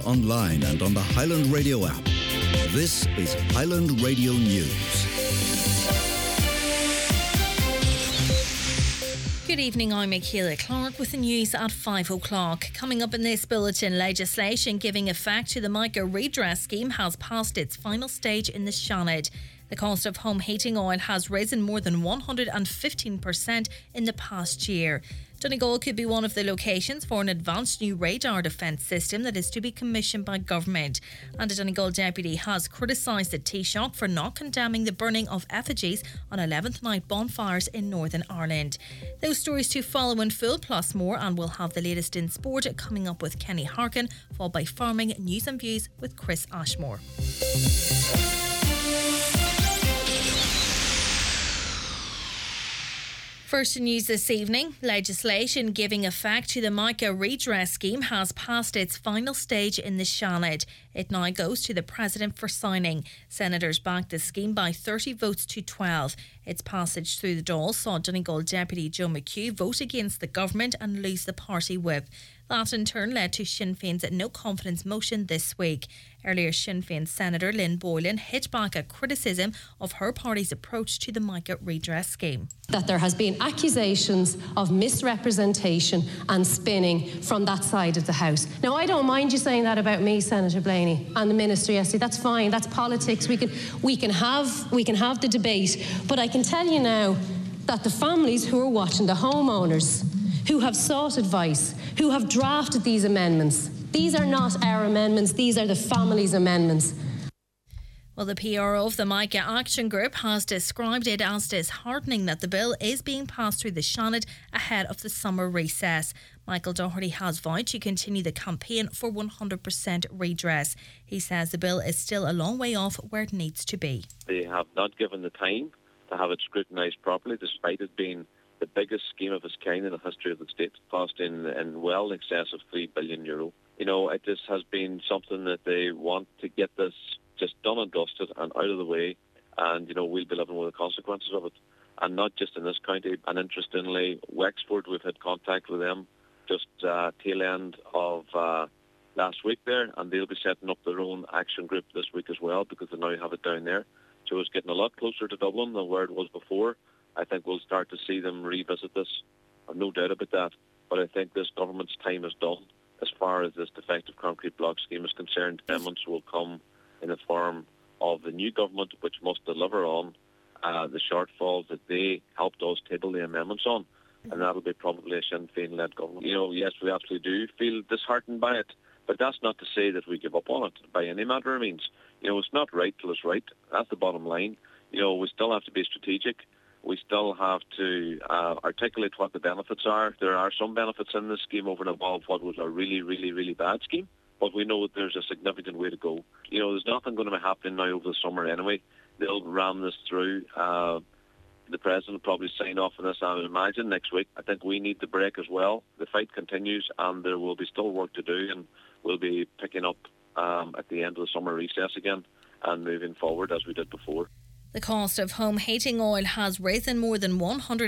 online and on the Highland Radio app. This is Highland Radio News. Good evening, I'm Michaela Clark with the news at 5 o'clock. Coming up in this bulletin, legislation giving effect to the MICA redress scheme has passed its final stage in the Seanad. The cost of home heating oil has risen more than 115% in the past year. Donegal could be one of the locations for an advanced new radar defence system that is to be commissioned by government. And a Donegal deputy has criticised the Taoiseach for not condemning the burning of effigies on 11th night bonfires in Northern Ireland. Those stories to follow in full, plus more, and we'll have the latest in sport coming up with Kenny Harkin, followed by farming news and views with Chris Ashmore. First news this evening, legislation giving effect to the MICA redress scheme has passed its final stage in the Seanad. It now goes to the President for signing. Senators backed the scheme by 30 votes to 12. Its passage through the Dáil saw Donegal Deputy Joe McHugh vote against the government and lose the party whip. That in turn led to Sinn Féin's no confidence motion this week. Earlier, Sinn Féin Senator Lynn Boylan hit back at criticism of her party's approach to the MICA redress scheme. That there has been accusations of misrepresentation and spinning from that side of the House. Now, I don't mind you saying that about me, Senator Blaney, and the Minister yesterday. That's fine. That's politics. We can have the debate. But I can tell you now that the families who are watching, the homeowners who have sought advice, who have drafted these amendments, these are not our amendments, these are the families' amendments. Well, the PRO of the MICA Action Group has described it as disheartening that the bill is being passed through the Seanad ahead of the summer recess. Michael Doherty has vowed to continue the campaign for 100% redress. He says the bill is still a long way off where it needs to be. They have not given the time to have it scrutinised properly, despite it being the biggest scheme of its kind in the history of the state, costing in well in excess of €3 billion. You know, it just has been something that they want to get this just done and dusted and out of the way, and, you know, we'll be living with the consequences of it. And not just in this county. And interestingly, Wexford, we've had contact with them just tail end of last week there, and they'll be setting up their own action group this week as well, because they now have it down there. So it's getting a lot closer to Dublin than where it was before. I think we'll start to see them revisit this. I've no doubt about that. But I think this government's time is done as far as this defective concrete block scheme is concerned. Amendments will come in the form of the new government, which must deliver on the shortfalls that they helped us table the amendments on. And that'll be probably a Sinn Féin-led government. You know, yes, we absolutely do feel disheartened by it. But that's not to say that we give up on it by any manner of means. You know, it's not right till it's right. That's the bottom line. You know, we still have to be strategic. We still have to articulate what the benefits are. There are some benefits in this scheme over and above what was a really, really, really bad scheme. But we know that there's a significant way to go. You know, there's nothing going to be happening now over the summer anyway. They'll ram this through. The President will probably sign off on this, I would imagine, next week. I think we need the break as well. The fight continues, and there will be still work to do, and we'll be picking up at the end of the summer recess again and moving forward as we did before. The cost of home heating oil has risen more than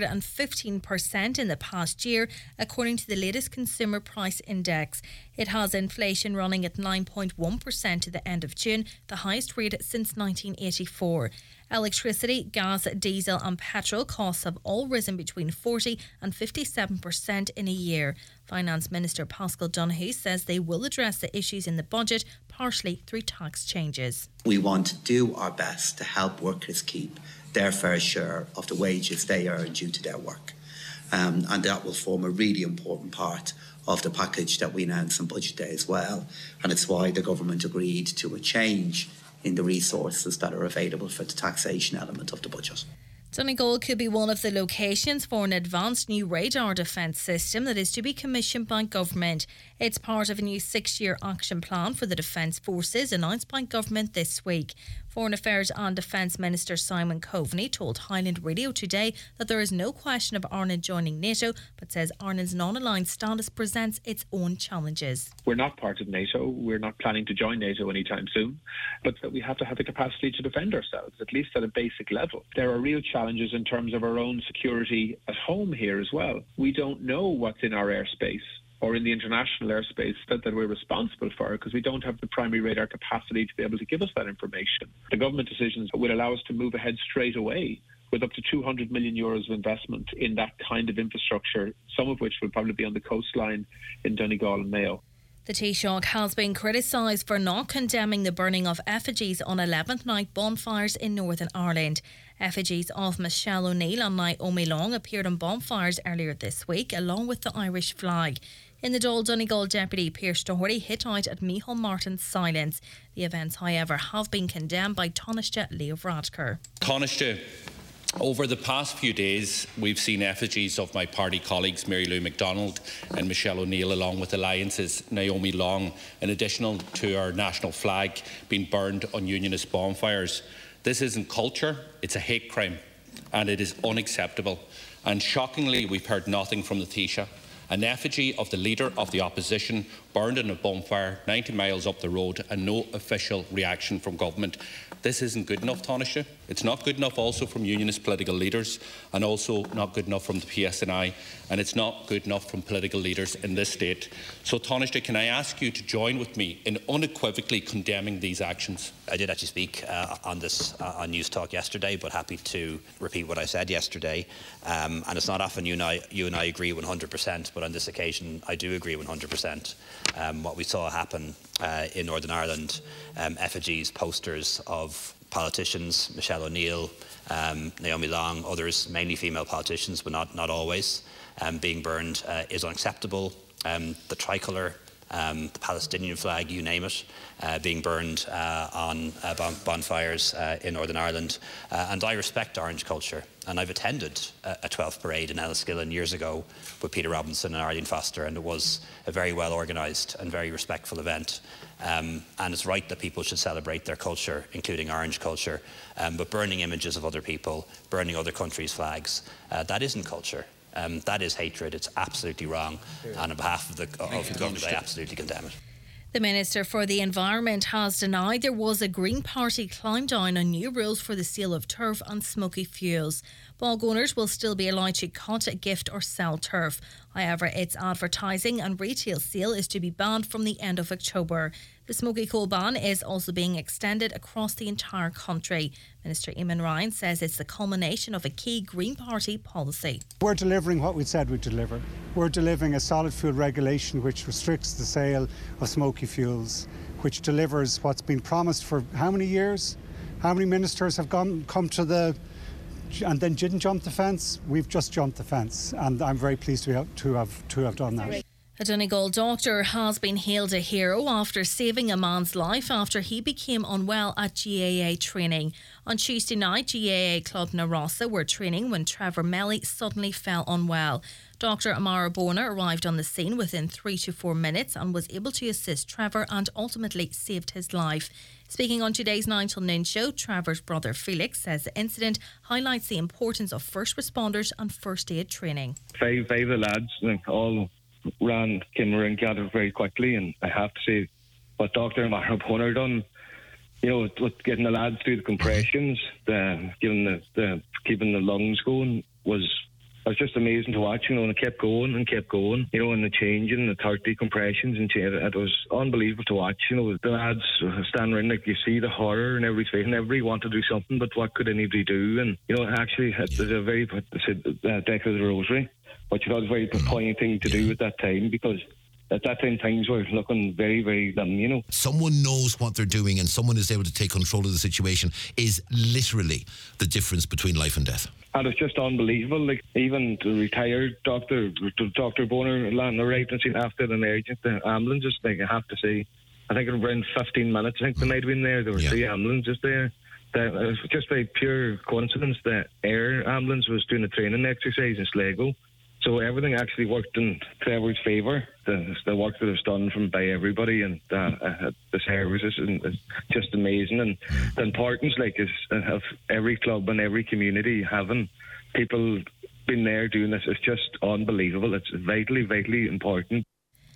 115% in the past year, according to the latest Consumer Price Index. It has inflation running at 9.1% at the end of June, the highest rate since 1984. Electricity, gas, diesel and petrol costs have all risen between 40 and 57% in a year. Finance Minister Paschal Donohoe says they will address the issues in the budget, partially through tax changes. We want to do our best to help workers keep their fair share of the wages they earn due to their work. And that will form a really important part of the package that we announced on Budget Day as well. And it's why the government agreed to a change in the resources that are available for the taxation element of the budget. Donegal could be one of the locations for an advanced new radar defence system that is to be commissioned by government. It's part of a new 6-year action plan for the Defence Forces announced by government this week. Foreign Affairs and Defence Minister Simon Coveney told Highland Radio today that there is no question of Ireland joining NATO, but says Ireland's non-aligned status presents its own challenges. We're not part of NATO. We're not planning to join NATO anytime soon, but we have to have the capacity to defend ourselves, at least at a basic level. There are real challenges in terms of our own security at home here as well. We don't know what's in our airspace. or in the international airspace that we're responsible for, because we don't have the primary radar capacity to be able to give us that information. The government decisions will allow us to move ahead straight away with up to 200 million euros of investment in that kind of infrastructure, some of which will probably be on the coastline in Donegal and Mayo. The Taoiseach has been criticised for not condemning the burning of effigies on 11th night bonfires in Northern Ireland. Effigies of Michelle O'Neill and Naomi Long appeared on bonfires earlier this week, along with the Irish flag. In the Dáil, Donegal Deputy Pearse Doherty hit out at Micheál Martin's silence. The events, however, have been condemned by Taoiseach Leo Varadkar. Taoiseach, over the past few days, we've seen effigies of my party colleagues Mary Lou MacDonald and Michelle O'Neill, along with Alliance's Naomi Long, in addition to our national flag, being burned on Unionist bonfires. This isn't culture, it's a hate crime, and it is unacceptable. And shockingly, we've heard nothing from the Taoiseach. An effigy of the leader of the opposition burned in a bonfire 90 miles up the road, and no official reaction from government. This isn't good enough, Taoiseach. It's not good enough also from Unionist political leaders, and also not good enough from the PSNI, and it's not good enough from political leaders in this state. So, Taoiseach, can I ask you to join with me in unequivocally condemning these actions? I did actually speak on this on News Talk yesterday, but happy to repeat what I said yesterday. And it's not often you and I agree 100%, but on this occasion I do agree 100%. What we saw happen in Northern Ireland, effigies, posters of politicians, Michelle O'Neill, Naomi Long, others, mainly female politicians, but not always, being burned is unacceptable. The tricolour, the Palestinian flag, you name it, being burned on bonfires in Northern Ireland. And I respect Orange culture, and I've attended a 12th parade in Enniskillen years ago with Peter Robinson and Arlene Foster, and it was a very well organised and very respectful event. And it's right that people should celebrate their culture, including Orange culture, but burning images of other people, burning other countries' flags, that isn't culture. That is hatred. It's absolutely wrong. And on behalf of the government, I absolutely condemn it. The Minister for the Environment has denied there was a Green Party climb down on new rules for the sale of turf and smoky fuels. Bog owners will still be allowed to cut, gift or sell turf. However, its advertising and retail sale is to be banned from the end of October. The smoky coal ban is also being extended across the entire country. Minister Eamon Ryan says it's the culmination of a key Green Party policy. We're delivering what we said we'd deliver. We're delivering a solid fuel regulation which restricts the sale of smoky fuels, which delivers what's been promised for how many years? How many ministers have come to the and then didn't jump the fence? We've just jumped the fence, and I'm very pleased to have done that. A Donegal doctor has been hailed a hero after saving a man's life after he became unwell at GAA training. On Tuesday night, GAA Club Na Rossa were training when Trevor Melly suddenly fell unwell. Dr Amara Bona arrived on the scene within 3 to 4 minutes and was able to assist Trevor and ultimately saved his life. Speaking on today's 9 till noon show, Trevor's brother Felix says the incident highlights the importance of first responders and first aid training. Five of the lads all came around, gathered very quickly, and I have to say what Dr Amara Bona done, with getting the lads through the compressions, keeping the lungs going was just amazing to watch, and it kept going, and the changing, the 30 compressions, and it was unbelievable to watch. The lads standing around, like you see the horror in every face, and everybody wanted to do something, but what could anybody do? And, actually, it was a very, deck of the rosary, which I thought was a very poignant thing to do at that time, because at that time things were looking very, very dim, Someone knows what they're doing and someone is able to take control of the situation is literally the difference between life and death. And it's just unbelievable. Like, even the retired doctor, Dr Bona, arrived and seen after the emergency ambulances. Like, I have to say, I think around 15 minutes, I think they might have been there. There were 3 ambulances there. It was just by pure coincidence that Air Ambulance was doing a training exercise in Sligo. So everything actually worked in Trevor's favour. The work that was done by everybody and the services is just amazing. And the importance, of every club and every community having people being there doing this is just unbelievable. It's vitally, vitally important.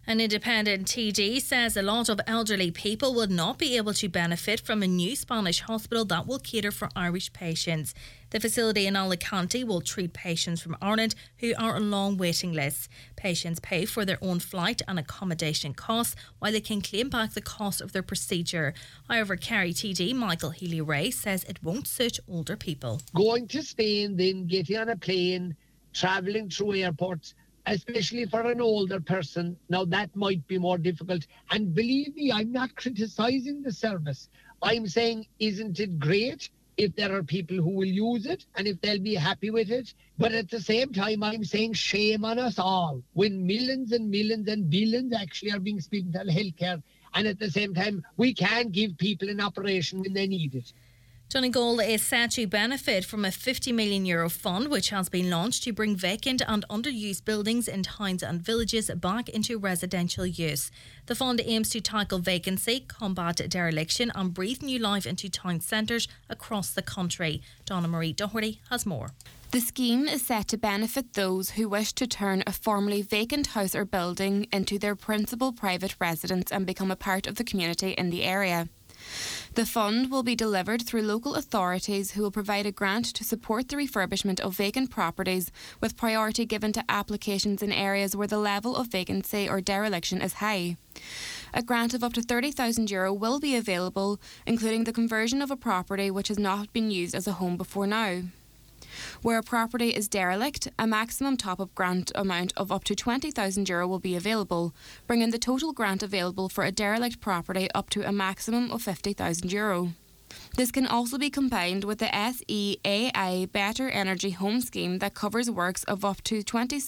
An independent TD says a lot of elderly people will not be able to benefit from a new Spanish hospital that will cater for Irish patients. The facility in Alicante will treat patients from Ireland who are on long waiting lists. Patients pay for their own flight and accommodation costs, while they can claim back the cost of their procedure. However, Kerry TD Michael Healy-Rae says it won't suit older people. Going to Spain, then getting on a plane, travelling through airports, especially for an older person, now that might be more difficult. And believe me, I'm not criticising the service. I'm saying, isn't it great if there are people who will use it and if they'll be happy with it? But at the same time, I'm saying shame on us all when millions and millions and billions actually are being spent on healthcare, and at the same time, we can't give people an operation when they need it. Donegal is set to benefit from a €50 million fund which has been launched to bring vacant and underused buildings in towns and villages back into residential use. The fund aims to tackle vacancy, combat dereliction and breathe new life into town centres across the country. Donna Marie Doherty has more. The scheme is set to benefit those who wish to turn a formerly vacant house or building into their principal private residence and become a part of the community in the area. The fund will be delivered through local authorities who will provide a grant to support the refurbishment of vacant properties, with priority given to applications in areas where the level of vacancy or dereliction is high. A grant of up to €30,000 will be available, including the conversion of a property which has not been used as a home before now. Where a property is derelict, a maximum top-up grant amount of up to €20,000 will be available, bringing the total grant available for a derelict property up to a maximum of €50,000. This can also be combined with the SEAI Better Energy Home Scheme that covers works of up to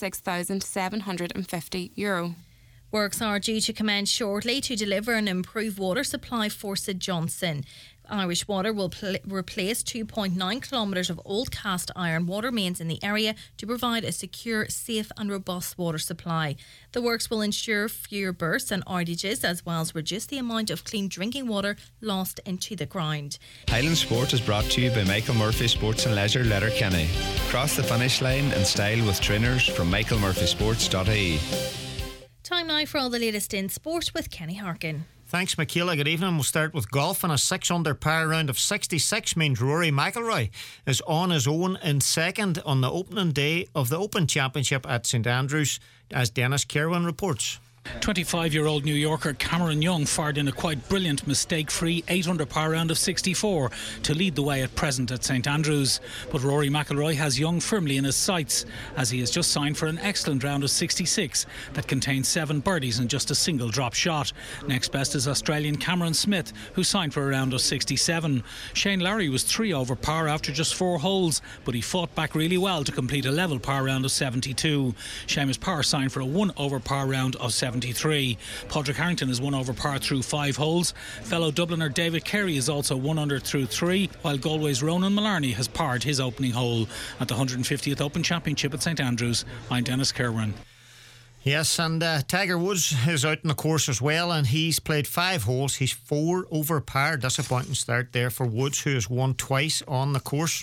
€26,750. Works are due to commence shortly to deliver an improved water supply for St Johnstone. Irish Water will replace 2.9 kilometres of old cast iron water mains in the area to provide a secure, safe and robust water supply. The works will ensure fewer bursts and outages, as well as reduce the amount of clean drinking water lost into the ground. Highland Sport is brought to you by Michael Murphy Sports and Leisure, Letterkenny. Cross the finish line in style with trainers from michaelmurphysports.ie. Time now for all the latest in sport with Kenny Harkin. Thanks, Michaela. Good evening. We'll start with golf, and a 6-under par round of 66 means Rory McIlroy is on his own in second on the opening day of the Open Championship at St Andrews, as Dennis Kerwin reports. 25-year-old New Yorker Cameron Young fired in a quite brilliant mistake-free 8-under par round of 64 to lead the way at present at St Andrews. But Rory McIlroy has Young firmly in his sights, as he has just signed for an excellent round of 66 that contains 7 birdies and just a single drop shot. Next best is Australian Cameron Smith, who signed for a round of 67. Shane Lowry was 3 over par after just 4 holes, but he fought back really well to complete a level par round of 72. Seamus Power signed for a 1 over par round of 73. Padraig Harrington is 1 over par through 5 holes. Fellow Dubliner David Carey is also 1 under through 3, while Galway's Ronan Mullarney has parred his opening hole. At the 150th Open Championship at St Andrews, I'm Dennis Kerwin. Yes, and Tiger Woods is out on the course as well, and he's played 5 holes. He's 4 over par. Disappointing start there for Woods, who has won twice on the course.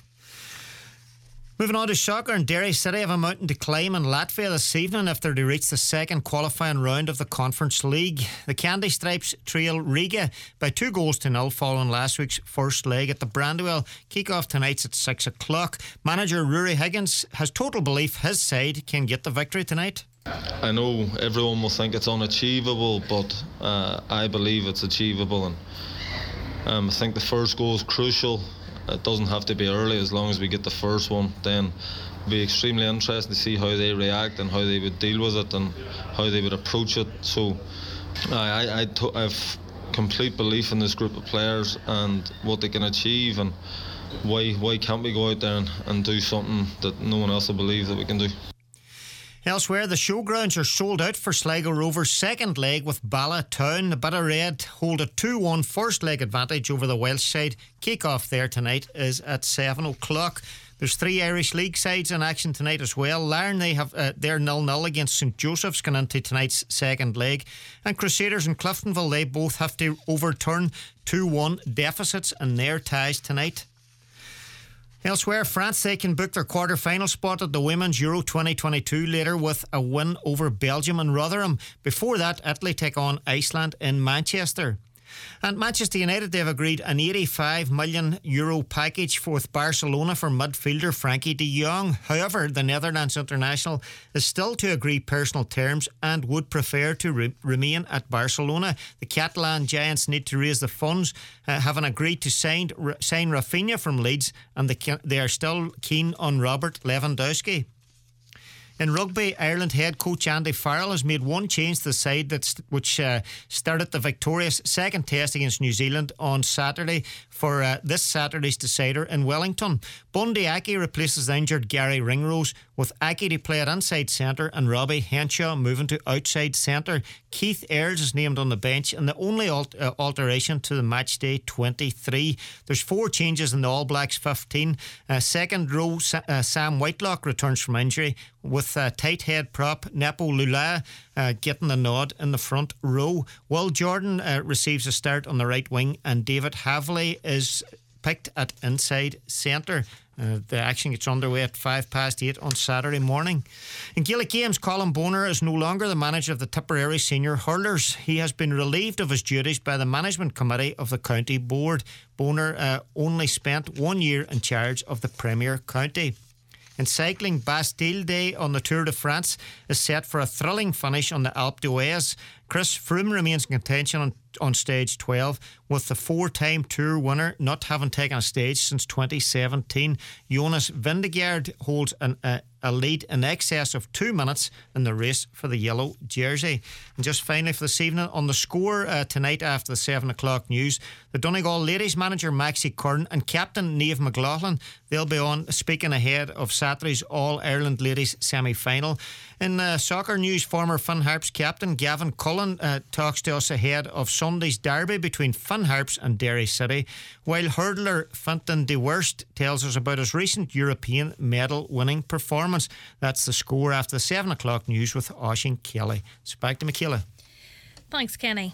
Moving on to soccer, and Derry City have a mountain to climb in Latvia this evening after they reach the second qualifying round of the Conference League. The Candy Stripes trail Riga by 2-0 following last week's first leg at the Brandywell. Kick-off tonight's at 6 o'clock. Manager Rory Higgins has total belief his side can get the victory tonight. I know everyone will think it's unachievable, but I believe it's achievable, and I think the first goal is crucial. It doesn't have to be early, as long as we get the first one. Then it'll be extremely interesting to see how they react and how they would deal with it and how they would approach it. So I have complete belief in this group of players and what they can achieve, and why can't we go out there and do something that no one else will believe that we can do. Elsewhere, the showgrounds are sold out for Sligo Rovers' second leg with Bala Town. The Bit of Red hold a 2-1 first leg advantage over the Welsh side. Kick-off there tonight is at 7 o'clock. There's 3 Irish League sides in action tonight as well. Larne, they're 0-0 against St Joseph's going into tonight's second leg. And Crusaders and Cliftonville, they both have to overturn 2-1 deficits in their ties tonight. Elsewhere, France, they can book their quarter-final spot at the Women's Euro 2022 later with a win over Belgium in Rotherham. Before that, Italy take on Iceland in Manchester. And Manchester United, they've agreed an €85 million package with Barcelona for midfielder Frankie de Jong. However, the Netherlands international is still to agree personal terms and would prefer to remain at Barcelona. The Catalan Giants need to raise the funds, having agreed to sign Rafinha from Leeds, and they are still keen on Robert Lewandowski. In rugby, Ireland head coach Andy Farrell has made one change to the side which started the victorious second test against New Zealand on Saturday for this Saturday's decider in Wellington. Bundy Aki replaces the injured Gary Ringrose, with Aki to play at inside centre and Robbie Henshaw moving to outside centre. Keith Ayres is named on the bench, and the only alteration to the matchday 23. There's 4 changes in the All Blacks 15. Second row, Sam Whitelock returns from injury, with tight head prop Nepo Lula getting the nod in the front row. Will Jordan receives a start on the right wing, and David Havley is picked at inside centre. The action gets underway at 8:05 on Saturday morning. In Gaelic games, Colin Boner is no longer the manager of the Tipperary Senior Hurlers. He has been relieved of his duties by the management committee of the county board. Boner only spent 1 year in charge of the Premier County. In cycling, Bastille Day on the Tour de France is set for a thrilling finish on the Alpe d'Huez. Chris Froome remains in contention on stage 12, with the 4-time Tour winner not having taken a stage since 2017. Jonas Vingegaard holds a lead in excess of 2 minutes in the race for the yellow jersey. And just finally for this evening, on the score tonight after the 7 o'clock news, the Donegal ladies manager Maxie Curran and captain Niamh McLaughlin, they'll be on speaking ahead of Saturday's All-Ireland ladies semi-final. In soccer news, former Finn Harps captain Gavin Cullen talks to us ahead of Sunday's derby between Finn Harps and Derry City, while hurdler Fintan de Worst tells us about his recent European medal winning performance. That's the score after the 7 o'clock news with Oisín Kelly. So back to Michaela. Thanks, Kenny.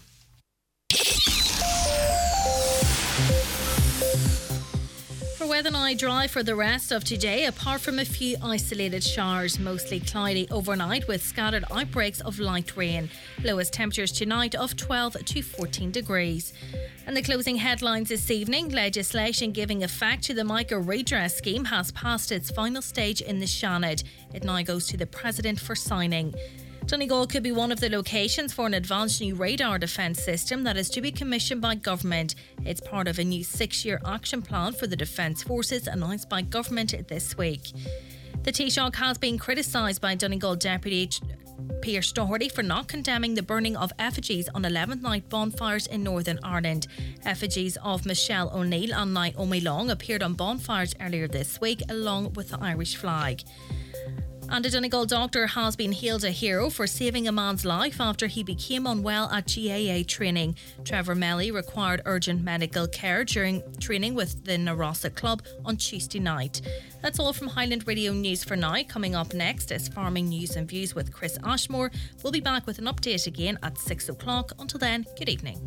For weather now, dry for the rest of today, apart from a few isolated showers, mostly cloudy overnight with scattered outbreaks of light rain. Lowest temperatures tonight of 12 to 14 degrees. And the closing headlines this evening: legislation giving effect to the Mica redress scheme has passed its final stage in the Seanad. It now goes to the President for signing. Donegal could be one of the locations for an advanced new radar defence system that is to be commissioned by government. It's part of a new 6-year action plan for the Defence Forces announced by government this week. The Taoiseach has been criticised by Donegal Deputy Pearse Doherty for not condemning the burning of effigies on 11th night bonfires in Northern Ireland. Effigies of Michelle O'Neill and Naomi Long appeared on bonfires earlier this week along with the Irish flag. And a Donegal doctor has been hailed a hero for saving a man's life after he became unwell at GAA training. Trevor Melly required urgent medical care during training with the Narossa Club on Tuesday night. That's all from Highland Radio News for now. Coming up next is Farming News and Views with Chris Ashmore. We'll be back with an update again at 6 o'clock. Until then, good evening.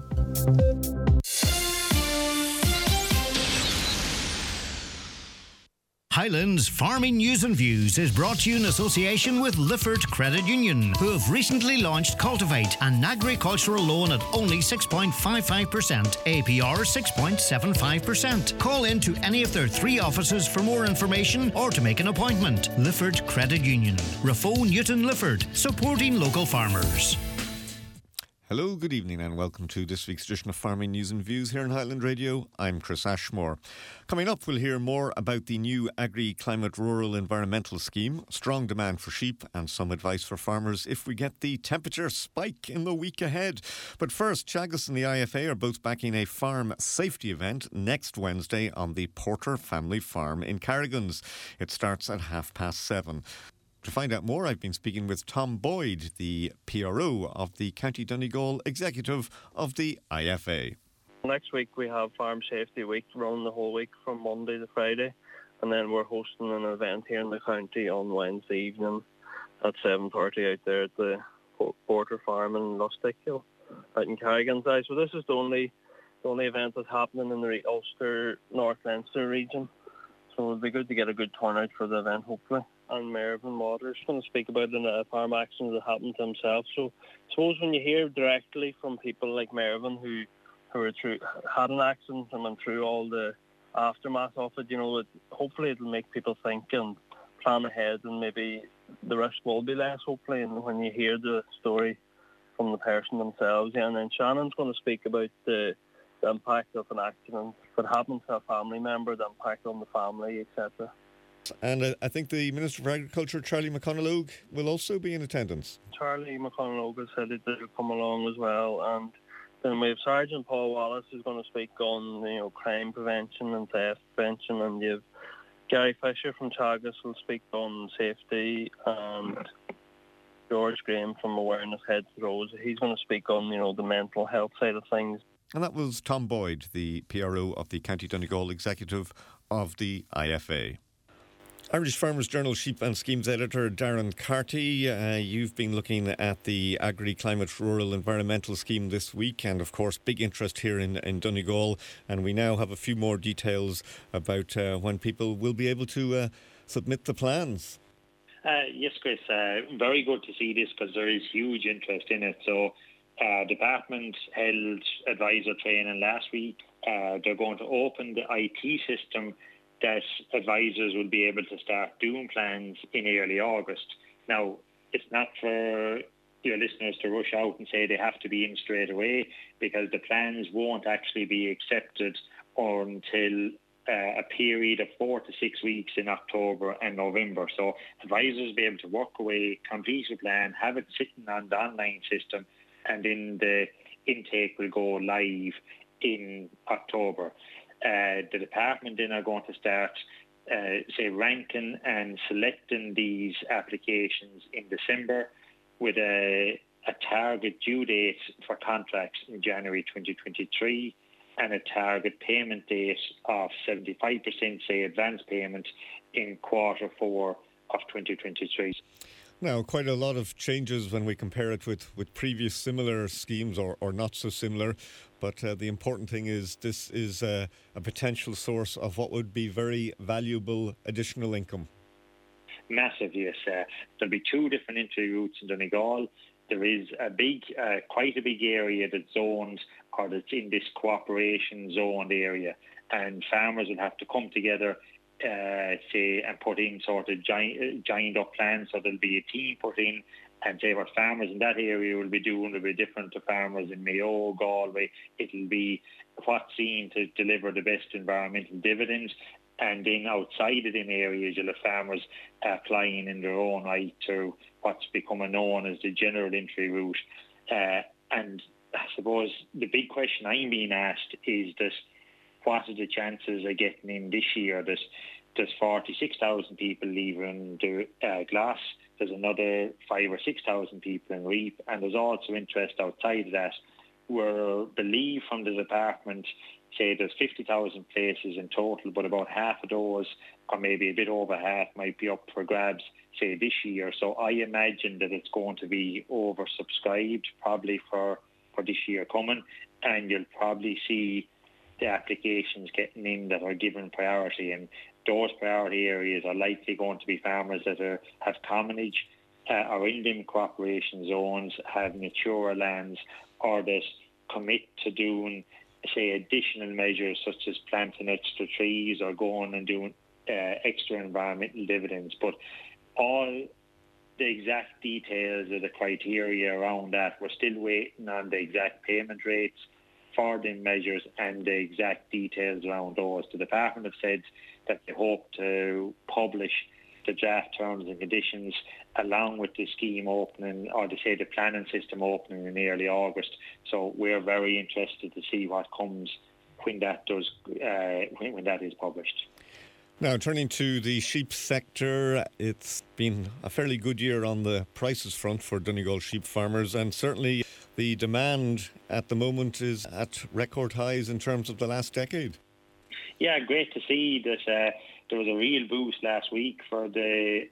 Highlands Farming News and Views is brought to you in association with Lifford Credit Union, who have recently launched Cultivate, an agricultural loan at only 6.55%, APR 6.75%. Call in to any of their 3 offices for more information or to make an appointment. Lifford Credit Union, Rafo Newton Lifford, supporting local farmers. Hello, good evening and welcome to this week's edition of Farming News and Views here on Highland Radio. I'm Chris Ashmore. Coming up, we'll hear more about the new Agri-Climate Rural Environmental Scheme, strong demand for sheep and some advice for farmers if we get the temperature spike in the week ahead. But first, Teagasc and the IFA are both backing a farm safety event next Wednesday on the Porter family farm in Carrigans. It starts at 7:30. To find out more, I've been speaking with Tom Boyd, the PRO of the County Donegal Executive of the IFA. Next week we have Farm Safety Week running the whole week from Monday to Friday, and then we're hosting an event here in the county on Wednesday evening at 7:30 out there at the Porter Farm in Lustick out in Carrigans. So this is the only event that's happening in the Ulster North Leinster region. So it'd be good to get a good turnout for the event, hopefully. And Mervyn Waters going to speak about the farm accident that happened to himself. So I suppose when you hear directly from people like Mervyn who had an accident and went through all the aftermath of it, hopefully it'll make people think and plan ahead, and maybe the risk will be less, hopefully. And when you hear the story from the person themselves, and then Shannon's going to speak about the impact of an accident that happened to a family member, the impact on the family, etc. And I think the Minister for Agriculture, Charlie McConalogue, will also be in attendance. Charlie McConalogue has said that they'll come along as well. And then we have Sergeant Paul Wallace who's going to speak on crime prevention and theft prevention, and you have Gary Fisher from Teagasc will speak on safety, and George Graham from Awareness Heads the Road, he's going to speak on the mental health side of things. And that was Tom Boyd, the PRO of the County Donegal Executive of the IFA. Irish Farmers Journal Sheep and Schemes Editor Darren Carty, you've been looking at the Agri-Climate Rural Environmental Scheme this week, and of course big interest here in Donegal, and we now have a few more details about when people will be able to submit the plans. Yes, Chris, very good to see this because there is huge interest in it. So Department held advisor training last week. They're going to open the IT system that advisors will be able to start doing plans in early August. Now, it's not for your listeners to rush out and say they have to be in straight away, because the plans won't actually be accepted until a period of 4 to 6 weeks in October and November. So advisors will be able to work away, complete a plan, have it sitting on the online system, and then the intake will go live in October. The department then are going to start, ranking and selecting these applications in December, with a target due date for contracts in January 2023 and a target payment date of 75%, advance payment in Q4 of 2023. Now, quite a lot of changes when we compare it with previous similar schemes or not so similar, but the important thing is this is a potential source of what would be very valuable additional income. Massive, yes. There'll be 2 different entry routes in Donegal. There is quite a big area that's zoned, or that's in this cooperation zoned area, and farmers will have to come together and put in sort of joined up plans. So there'll be a team put in, and say what farmers in that area will be doing will be different to farmers in Mayo, Galway. It'll be what's seen to deliver the best environmental dividends. And then outside of them areas, you'll have farmers applying in their own right to what's becoming known as the general entry route. And I suppose the big question I'm being asked is that what are the chances of getting in this year? There's 46,000 people leaving the Glass. There's another 5,000 or 6,000 people in Reap, and there's also interest outside of that. We believe from the department, say there's 50,000 places in total, but about half of those, or maybe a bit over half, might be up for grabs, say this year. So I imagine that it's going to be oversubscribed probably for this year coming, and you'll probably see the applications getting in that are given priority, and those priority areas are likely going to be farmers that have commonage, are in them cooperation zones, have mature lands, or that commit to doing, say, additional measures such as planting extra trees or going and doing extra environmental dividends. But all the exact details of the criteria around that, we're still waiting on the exact payment rates for the measures and the exact details around those. The department have said that they hope to publish the draft terms and conditions along with the scheme opening, or they say the planning system opening in early August. So we're very interested to see what comes when that does, when that is published. Now, turning to the sheep sector, it's been a fairly good year on the prices front for Donegal sheep farmers, and certainly the demand at the moment is at record highs in terms of the last decade. Yeah, great to see that there was a real boost last week for the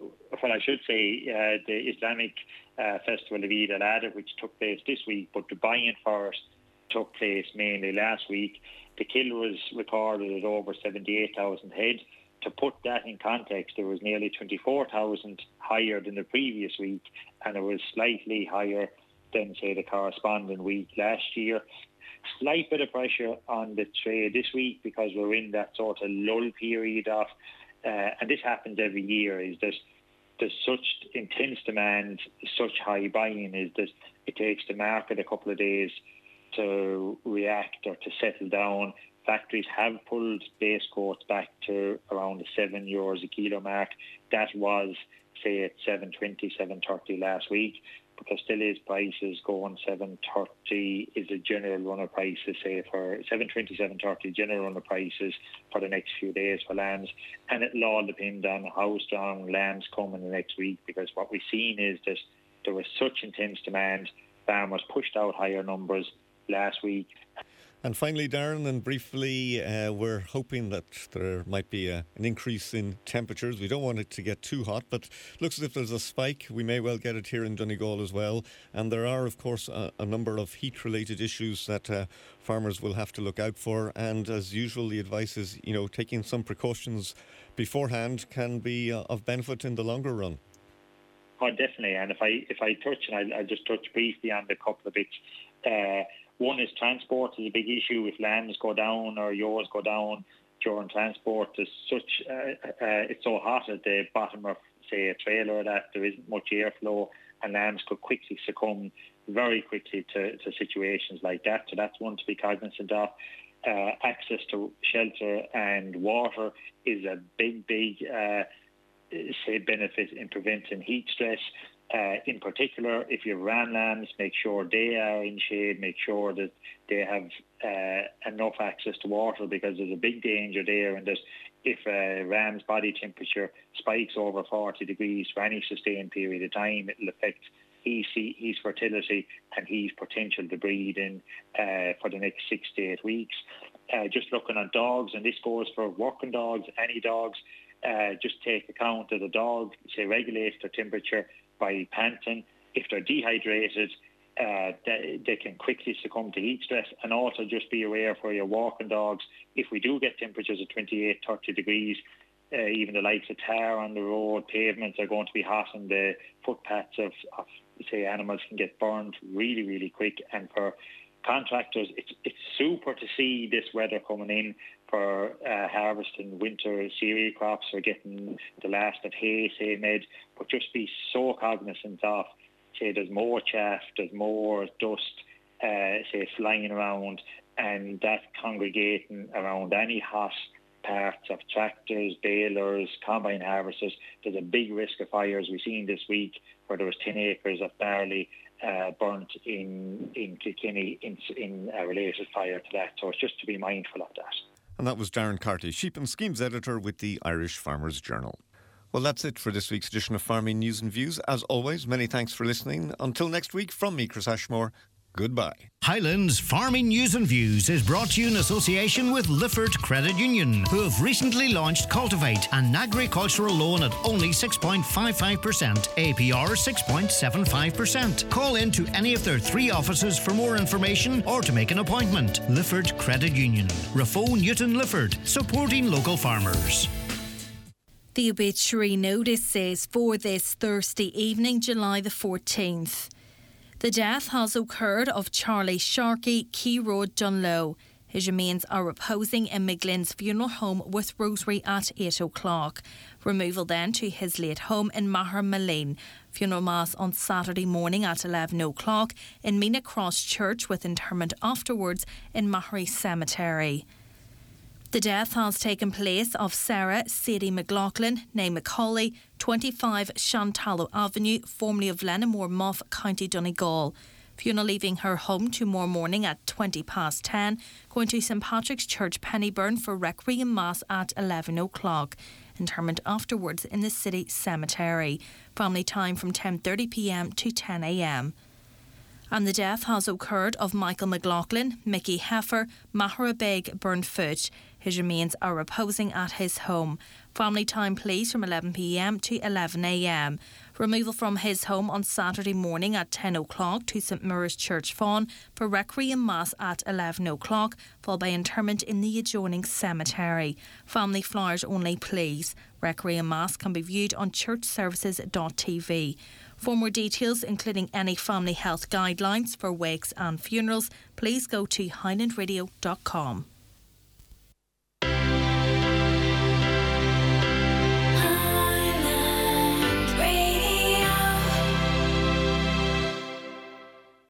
Islamic Festival of Eid al-Adha, which took place this week, but the buy-in for it took place mainly last week. The kill was recorded at over 78,000 head. To put that in context, there was nearly 24,000 higher than the previous week, and it was slightly higher than, say, the corresponding week last year. Slight bit of pressure on the trade this week because we're in that sort of lull period of, and this happens every year, is that there's such intense demand, such high buying, is that it takes the market a couple of days to react or to settle down. Factories have pulled base coats back to around the €7 a kilo mark. That was, say, at 7.20, 7.30 last week. But there still is prices going. 7.30 is a general run of prices, say, for 7.20, 7.30 general run of prices for the next few days for lambs. And it'll all depend on how strong lambs come in the next week, because what we've seen is that there was such intense demand, farmers pushed out higher numbers last week. And finally, Darren, and briefly, we're hoping that there might be an increase in temperatures. We don't want it to get too hot, but looks as if there's a spike. We may well get it here in Donegal as well. And there are, of course, a number of heat-related issues that farmers will have to look out for. And as usual, the advice is, taking some precautions beforehand can be of benefit in the longer run. Oh, definitely. And if I touch, and I'll just touch briefly on the couple of bits. One is transport is a big issue. If lambs go down or yours go down during transport, there's such it's so hot at the bottom of, say, a trailer that there isn't much airflow, and lambs could quickly succumb very quickly to situations like that. So that's one to be cognizant of. Access to shelter and water is a big benefit in preventing heat stress. In particular, if you ran lambs, make sure they are in shade, make sure that they have enough access to water, because there's a big danger there, and that if a ram's body temperature spikes over 40 degrees for any sustained period of time, it'll affect his fertility and his potential to breed in for the next 6 to 8 weeks. Just looking at dogs, and this goes for working dogs, any dogs, just take account of the dog, say regulate their temperature by panting. If they're dehydrated, they can quickly succumb to heat stress. And also just be aware for your walking dogs, if we do get temperatures of 28, 30 degrees, even the likes of tar on the road, pavements are going to be hot, and the footpaths of say, animals can get burned really, really quick. And for contractors, it's super to see this weather coming in for harvesting winter cereal crops or getting the last of hay, say, made, but just be so cognizant of, say, there's more chaff, there's more dust, say, flying around, and that congregating around any hot parts of tractors, balers, combine harvesters. There's a big risk of fires. We've seen this week where there was 10 acres of barley burnt in Kilkenny in a related fire to that. So it's just to be mindful of that. And that was Darren Carty, Sheep and Schemes Editor with the Irish Farmers Journal. Well, that's it for this week's edition of Farming News and Views. As always, many thanks for listening. Until next week, from me, Chris Ashmore, goodbye. Highlands Farming News and Views is brought to you in association with Lifford Credit Union, who have recently launched Cultivate, an agricultural loan at only 6.55%, APR 6.75%. Call in to any of their 3 offices for more information or to make an appointment. Lifford Credit Union, Rafo Newton Lifford, supporting local farmers. The obituary notice says for this Thursday evening, July the 14th. The death has occurred of Charlie Sharkey, Key Road, Dunlow. His remains are reposing in McGlynn's funeral home with Rosary at 8 o'clock. Removal then to his late home in Maher-Malene. Funeral mass on Saturday morning at 11 o'clock in Mina Cross Church, with interment afterwards in Mahary Cemetery. The death has taken place of Sarah Sadie McLaughlin, née Macaulay, 25 Shantallow Avenue, formerly of Lenamore Moff, County Donegal. Funeral leaving her home tomorrow morning at 10:20, going to St Patrick's Church, Pennyburn for Requiem Mass at 11 o'clock. Interment afterwards in the City Cemetery. Family time from 10:30pm to 10am. And the death has occurred of Michael McLaughlin, Mickey Heifer, Maharabeg, Burnfoot. His remains are reposing at his home. Family time please from 11pm to 11am. Removal from his home on Saturday morning at 10 o'clock to St Maur's Church Fawn for Requiem Mass at 11 o'clock, followed by interment in the adjoining cemetery. Family flowers only, please. Requiem Mass can be viewed on churchservices.tv. For more details, including any family health guidelines for wakes and funerals, please go to highlandradio.com.